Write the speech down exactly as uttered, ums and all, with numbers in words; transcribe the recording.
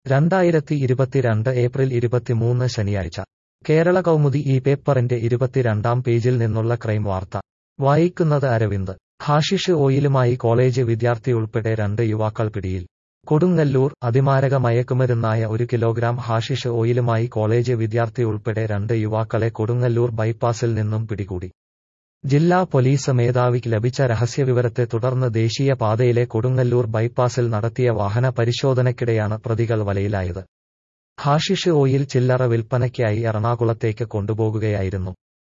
രണ്ടായിരത്തി ഇരുപത്തിരണ്ട് ഏപ്രിൽ ഇരുപത്തിമൂന്ന് ശനിയാഴ്ച കേരള കൗമുദി ഈ പേപ്പറിന്റെ ഇരുപത്തിരണ്ടാം പേജിൽ നിന്നുള്ള ക്രൈം വാർത്ത വായിക്കുന്നത് അരവിന്ദ്. ഹാഷിഷ് ഓയിലുമായി കോളേജ് വിദ്യാർത്ഥി ഉൾപ്പെടെ രണ്ട് യുവാക്കൾ പിടിയിൽ. കൊടുങ്ങല്ലൂർ. അതിമാരക മയക്കുമരുന്നായ ഒരു കിലോഗ്രാം ഹാഷിഷ് ഓയിലുമായി കോളേജ് വിദ്യാർത്ഥി ഉൾപ്പെടെ രണ്ട് യുവാക്കളെ കൊടുങ്ങല്ലൂർ ബൈപ്പാസിൽ നിന്നും പിടികൂടി. ജില്ലാ പോലീസ് മേധാവിക്ക് ലഭിച്ച രഹസ്യവിവരത്തെ തുടർന്ന് ദേശീയ പാതയിലെ കൊടുങ്ങല്ലൂർ ബൈപ്പാസിൽ നടത്തിയ വാഹന പരിശോധനയ്ക്കിടെയാണ് പ്രതികൾ വലയിലായത്. ഹാഷിഷ് ഓയിൽ ചില്ലറ വിൽപ്പനയ്ക്കായി എറണാകുളത്തേക്ക് കൊണ്ടുപോകുകയായിരുന്നു.